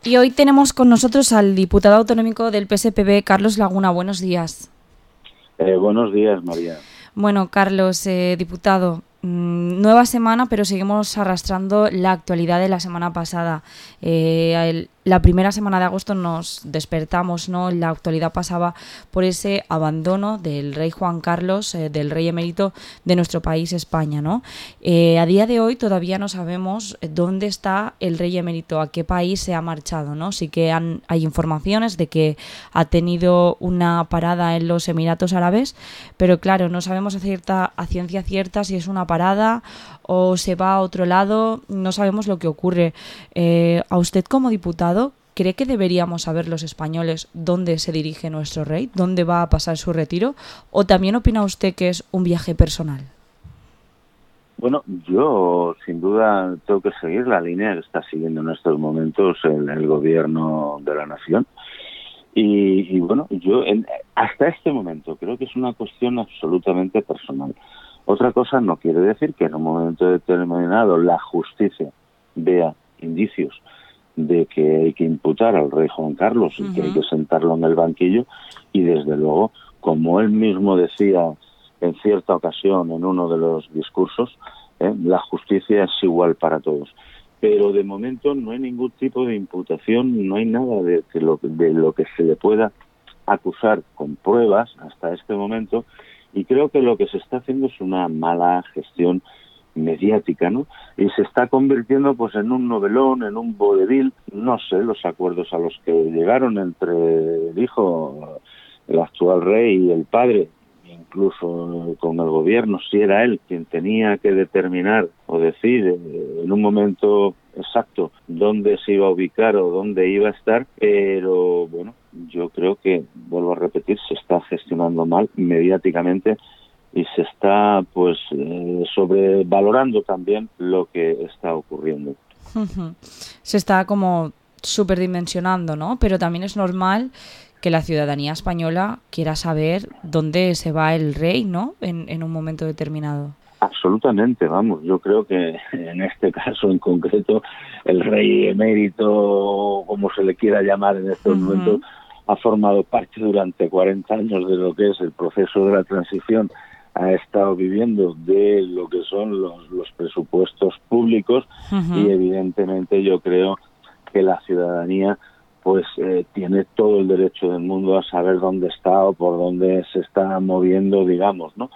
Y hoy tenemos con nosotros al diputado autonómico del PSPB, Carlos Laguna. Buenos días. Buenos días, María. Bueno, Carlos, diputado, nueva semana, pero seguimos arrastrando la actualidad de la semana pasada. La primera semana de agosto nos despertamos, ¿no? La actualidad pasaba por ese abandono del rey Juan Carlos, del rey emérito de nuestro país, España, ¿no? A día de hoy todavía no sabemos dónde está el rey emérito, a qué país se ha marchado, ¿no? Sí que hay informaciones de que ha tenido una parada en los Emiratos Árabes, pero claro, no sabemos a ciencia cierta si es una parada o se va a otro lado, no sabemos lo que ocurre. A usted como diputado, ¿cree que deberíamos saber los españoles dónde se dirige nuestro rey? ¿Dónde va a pasar su retiro? ¿O también opina usted que es un viaje personal? Bueno, yo sin duda tengo que seguir la línea que está siguiendo en estos momentos el gobierno de la nación. Y bueno, yo hasta este momento creo que es una cuestión absolutamente personal. Otra cosa no quiere decir que en un momento determinado la justicia vea indicios de que hay que imputar al rey Juan Carlos y que hay que sentarlo en el banquillo, y desde luego, como él mismo decía en cierta ocasión en uno de los discursos, la justicia es igual para todos. Pero de momento no hay ningún tipo de imputación, no hay nada de lo que se le pueda acusar con pruebas hasta este momento, y creo que lo que se está haciendo es una mala gestión mediática, ¿no? Y se está convirtiendo pues en un novelón, en un vodevil. No sé los acuerdos a los que llegaron entre el hijo, el actual rey, y el padre, incluso con el gobierno, si era él quien tenía que determinar o decir en un momento exacto dónde se iba a ubicar o dónde iba a estar, pero bueno, yo creo que, vuelvo a repetir, se está gestionando mal mediáticamente y se está pues sobrevalorando también lo que está ocurriendo. Se está como superdimensionando, ¿no? Pero también es normal que la ciudadanía española quiera saber dónde se va el rey, ¿no? En un momento determinado. Absolutamente, vamos, yo creo que en este caso en concreto el rey emérito, como se le quiera llamar en estos momentos, ha formado parte durante 40 años de lo que es el proceso de la transición, ha estado viviendo de lo que son los presupuestos públicos, y evidentemente yo creo que la ciudadanía pues tiene todo el derecho del mundo a saber dónde está o por dónde se está moviendo, digamos, ¿no?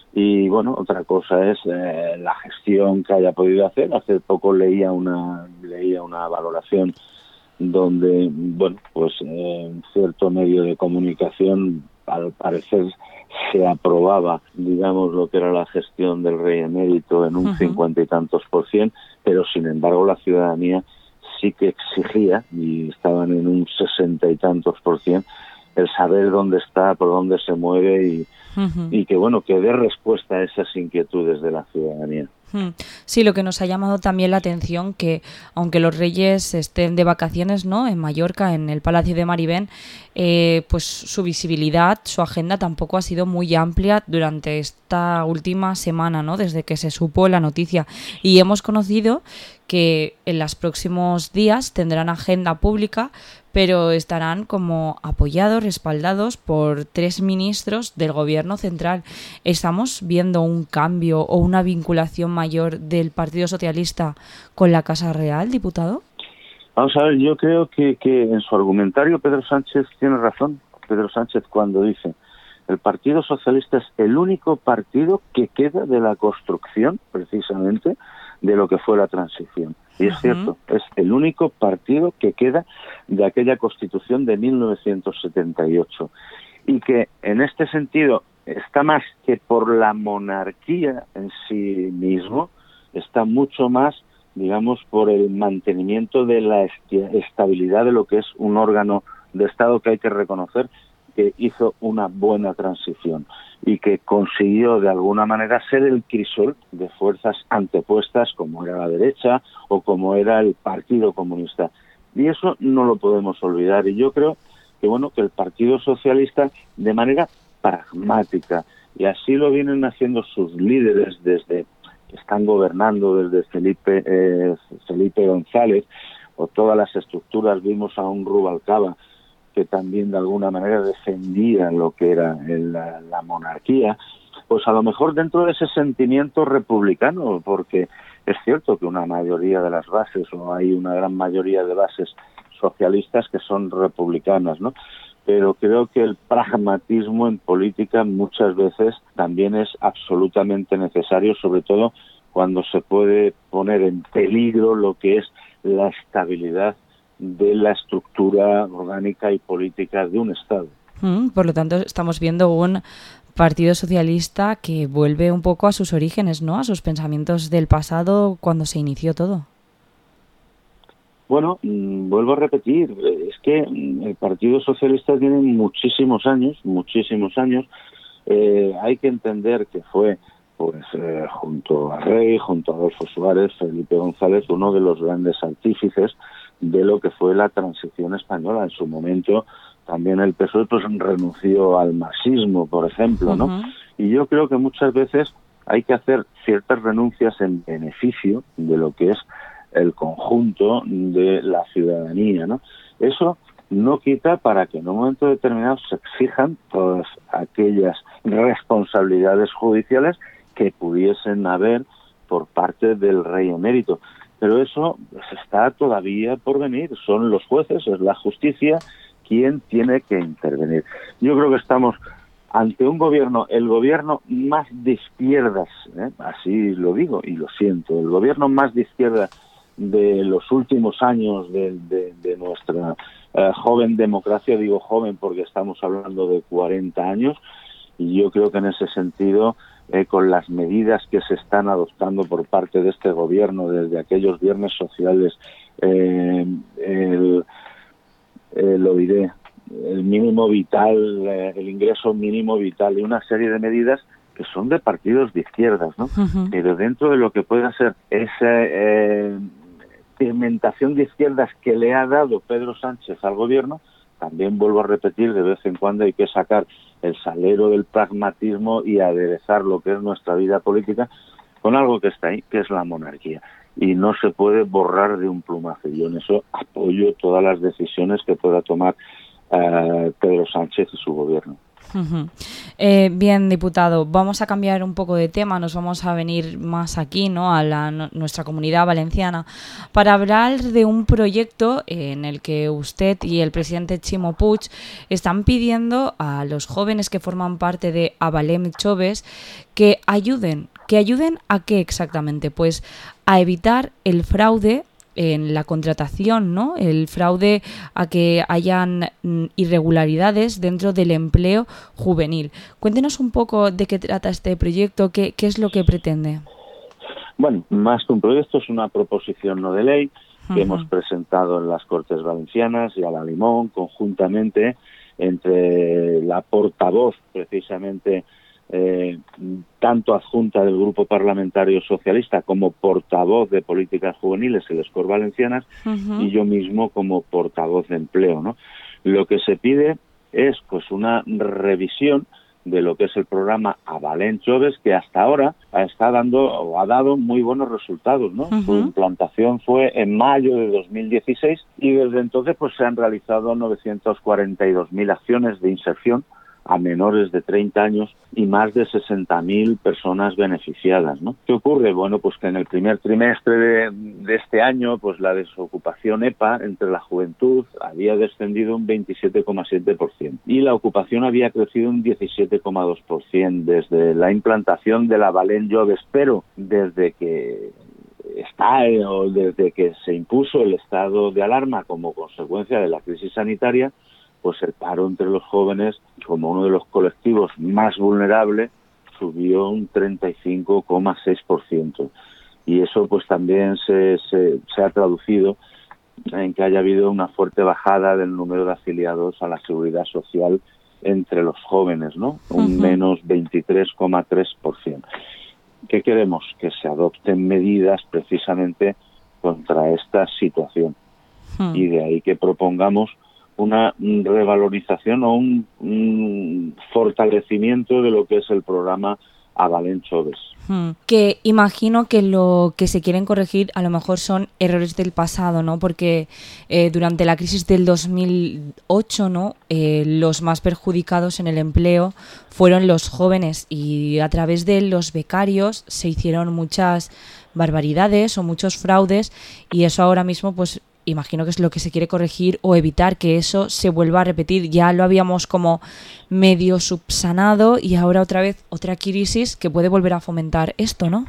Y bueno, otra cosa es la gestión que haya podido hacer. Hace poco leía una valoración donde, bueno, pues en cierto medio de comunicación al parecer se aprobaba, digamos, lo que era la gestión del rey emérito en un 50 y tantos %, pero sin embargo la ciudadanía sí que exigía, y estaban en un 60 y tantos %, el saber dónde está, por dónde se mueve y que bueno, que dé respuesta a esas inquietudes de la ciudadanía. Sí, lo que nos ha llamado también la atención, que aunque los reyes estén de vacaciones, ¿no?, en Mallorca, en el Palacio de Marivén, pues su visibilidad, su agenda tampoco ha sido muy amplia durante esta última semana, ¿no?, desde que se supo la noticia. Y hemos conocido que en los próximos días tendrán agenda pública, pero estarán como apoyados, respaldados por 3 ministros del gobierno central. ¿Estamos viendo un cambio o una vinculación mayor del Partido Socialista con la Casa Real, diputado? Vamos a ver, yo creo que en su argumentario Pedro Sánchez tiene razón. Pedro Sánchez cuando dice: el Partido Socialista es el único partido que queda de la construcción, precisamente, de lo que fue la transición. Y es cierto, es el único partido que queda de aquella Constitución de 1978. Y que en este sentido está más que por la monarquía en sí mismo, está mucho más, digamos, por el mantenimiento de la estabilidad de lo que es un órgano de Estado que hay que reconocer que hizo una buena transición y que consiguió de alguna manera ser el crisol de fuerzas antepuestas como era la derecha o como era el Partido Comunista. Y eso no lo podemos olvidar. Y yo creo que bueno, que el Partido Socialista, de manera pragmática, y así lo vienen haciendo sus líderes desde que están gobernando, desde Felipe González, o todas las estructuras. Vimos a un Rubalcaba que también de alguna manera defendía lo que era la monarquía, pues a lo mejor dentro de ese sentimiento republicano, porque es cierto que una mayoría de las bases, o hay una gran mayoría de bases socialistas que son republicanas, ¿no? Pero creo que el pragmatismo en política muchas veces también es absolutamente necesario, sobre todo cuando se puede poner en peligro lo que es la estabilidad de la estructura orgánica y política de un Estado. Por lo tanto, estamos viendo un Partido Socialista que vuelve un poco a sus orígenes, ¿no? A sus pensamientos del pasado cuando se inició todo. Bueno, vuelvo a repetir, es que el Partido Socialista tiene muchísimos años. Hay que entender que fue, pues, junto a Rey, junto a Adolfo Suárez, Felipe González, uno de los grandes artífices de lo que fue la transición española. En su momento también el PSOE pues renunció al marxismo, por ejemplo, ¿no? Y yo creo que muchas veces hay que hacer ciertas renuncias en beneficio de lo que es el conjunto de la ciudadanía, ¿no? Eso no quita para que en un momento determinado se exijan todas aquellas responsabilidades judiciales que pudiesen haber por parte del rey emérito. Pero eso está todavía por venir. Son los jueces, es la justicia quien tiene que intervenir. Yo creo que estamos ante un gobierno, el gobierno más de izquierdas, así lo digo y lo siento, el gobierno más de izquierdas de los últimos años de nuestra joven democracia. Digo joven porque estamos hablando de 40 años, y yo creo que en ese sentido, con las medidas que se están adoptando por parte de este gobierno, desde aquellos viernes sociales, lo diré, el mínimo vital, el ingreso mínimo vital y una serie de medidas que son de partidos de izquierdas, ¿no? Pero dentro de lo que pueda ser esa pigmentación de izquierdas que le ha dado Pedro Sánchez al gobierno, también vuelvo a repetir, de vez en cuando hay que sacar el salero del pragmatismo y aderezar lo que es nuestra vida política con algo que está ahí, que es la monarquía. Y no se puede borrar de un plumazo. Yo en eso apoyo todas las decisiones que pueda tomar Pedro Sánchez y su gobierno. Bien, diputado, vamos a cambiar un poco de tema, nos vamos a venir más aquí, ¿no? A nuestra comunidad valenciana, para hablar de un proyecto en el que usted y el presidente Ximo Puig están pidiendo a los jóvenes que forman parte de Avalem Joves que ayuden ¿a qué exactamente? Pues a evitar el fraude en la contratación, ¿no? El fraude a que hayan irregularidades dentro del empleo juvenil. Cuéntenos un poco de qué trata este proyecto, qué es lo que pretende. Bueno, más que un proyecto, es una proposición no de ley que hemos presentado en las Cortes Valencianas y a la Limón, conjuntamente entre la portavoz, precisamente, tanto adjunta del Grupo Parlamentario Socialista como portavoz de Políticas Juveniles en las Cortes Valencianas, y yo mismo como portavoz de Empleo, ¿no? Lo que se pide es pues una revisión de lo que es el programa Avalem Joves, que hasta ahora está dando o ha dado muy buenos resultados, ¿no? Su implantación fue en mayo de 2016 y desde entonces pues se han realizado 942.000 acciones de inserción a menores de 30 años y más de 60.000 personas beneficiadas, ¿no? ¿Qué ocurre? Bueno, pues que en el primer trimestre de este año, pues la desocupación EPA entre la juventud había descendido un 27,7% y la ocupación había crecido un 17,2% desde la implantación de la Avalem Joves, pero desde que desde que se impuso el estado de alarma como consecuencia de la crisis sanitaria, pues el paro entre los jóvenes, como uno de los colectivos más vulnerables, subió un 35,6%. Y eso pues también se ha traducido en que haya habido una fuerte bajada del número de afiliados a la Seguridad Social entre los jóvenes, ¿no? Un menos 23,3%. ¿Qué queremos? Que se adopten medidas precisamente contra esta situación. Y de ahí que propongamos una revalorización o un fortalecimiento de lo que es el programa a Valen-Choves. Que imagino que lo que se quieren corregir a lo mejor son errores del pasado, ¿no? Porque durante la crisis del 2008, ¿no? Los más perjudicados en el empleo fueron los jóvenes y a través de los becarios se hicieron muchas barbaridades o muchos fraudes y eso ahora mismo pues imagino que es lo que se quiere corregir o evitar que eso se vuelva a repetir. Ya lo habíamos como medio subsanado y ahora otra vez otra crisis que puede volver a fomentar esto, ¿no?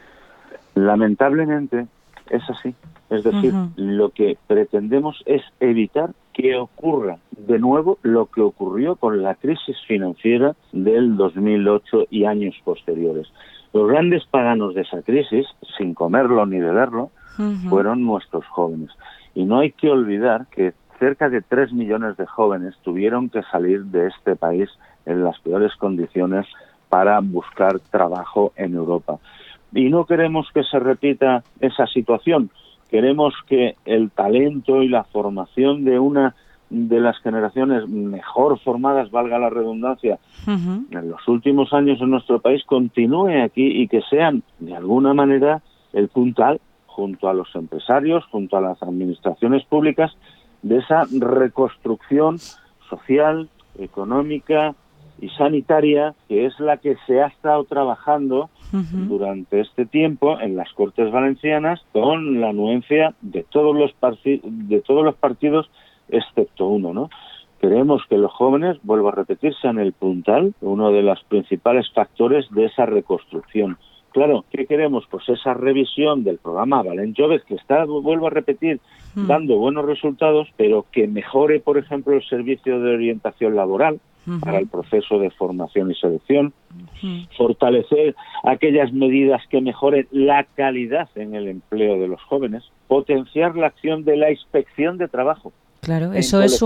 Lamentablemente es así. Es decir, lo que pretendemos es evitar que ocurra de nuevo lo que ocurrió con la crisis financiera del 2008 y años posteriores. Los grandes paganos de esa crisis, sin comerlo ni beberlo, fueron nuestros jóvenes. Y no hay que olvidar que cerca de 3 millones de jóvenes tuvieron que salir de este país en las peores condiciones para buscar trabajo en Europa. Y no queremos que se repita esa situación. Queremos que el talento y la formación de una de las generaciones mejor formadas, valga la redundancia, en los últimos años en nuestro país continúe aquí y que sean, de alguna manera, el puntal junto a los empresarios, junto a las administraciones públicas, de esa reconstrucción social, económica y sanitaria, que es la que se ha estado trabajando durante este tiempo en las Cortes Valencianas, con la anuencia de todos los partidos, excepto uno, ¿no? Queremos que los jóvenes, vuelvo a repetir, sean el puntal, uno de los principales factores de esa reconstrucción. Claro, ¿qué queremos? Pues esa revisión del programa Valen-Choves, que está, vuelvo a repetir, dando buenos resultados, pero que mejore, por ejemplo, el servicio de orientación laboral para el proceso de formación y selección, fortalecer aquellas medidas que mejoren la calidad en el empleo de los jóvenes, potenciar la acción de la inspección de trabajo. Claro, eso es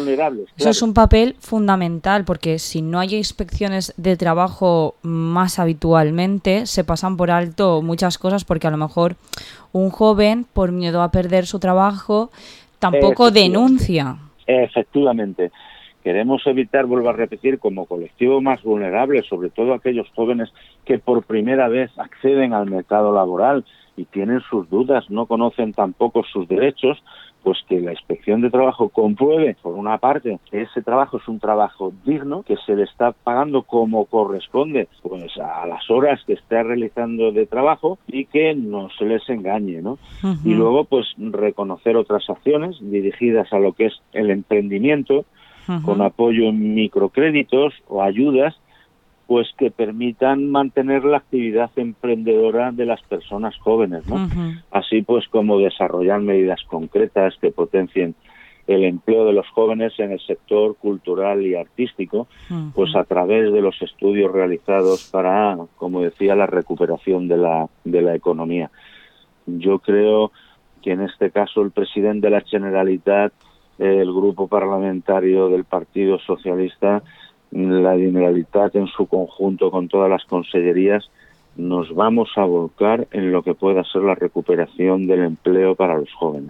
un papel fundamental, porque si no hay inspecciones de trabajo más habitualmente, se pasan por alto muchas cosas, porque a lo mejor un joven, por miedo a perder su trabajo, tampoco denuncia. Efectivamente. Queremos evitar, vuelvo a repetir, como colectivo más vulnerable, sobre todo aquellos jóvenes que por primera vez acceden al mercado laboral y tienen sus dudas, no conocen tampoco sus derechos, pues que la inspección de trabajo compruebe, por una parte, que ese trabajo es un trabajo digno, que se le está pagando como corresponde, pues a las horas que esté realizando de trabajo y que no se les engañe, ¿no? Y luego, pues reconocer otras acciones dirigidas a lo que es el emprendimiento, con apoyo en microcréditos o ayudas, pues que permitan mantener la actividad emprendedora de las personas jóvenes, ¿no? Así pues como desarrollar medidas concretas que potencien el empleo de los jóvenes en el sector cultural y artístico, pues a través de los estudios realizados para, como decía, la recuperación de la economía. Yo creo que en este caso el presidente de la Generalitat, el grupo parlamentario del Partido Socialista, la Generalitat en su conjunto con todas las consellerías, nos vamos a volcar en lo que pueda ser la recuperación del empleo para los jóvenes.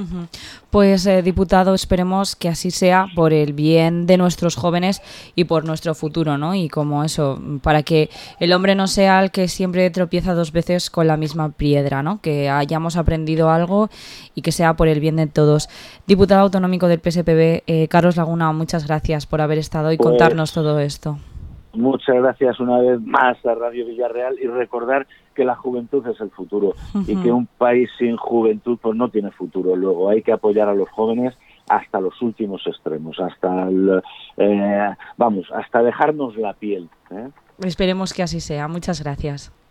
Pues diputado, esperemos que así sea por el bien de nuestros jóvenes y por nuestro futuro, ¿no? Y como eso, para que el hombre no sea el que siempre tropieza 2 veces con la misma piedra, ¿no? Que hayamos aprendido algo y que sea por el bien de todos. Diputado autonómico del PSPB, Carlos Laguna, muchas gracias por haber estado y contarnos todo esto. Muchas gracias una vez más a Radio Villarreal y recordar que la juventud es el futuro y que un país sin juventud pues no tiene futuro. Luego hay que apoyar a los jóvenes hasta los últimos extremos, hasta hasta dejarnos la piel. Esperemos que así sea. Muchas gracias.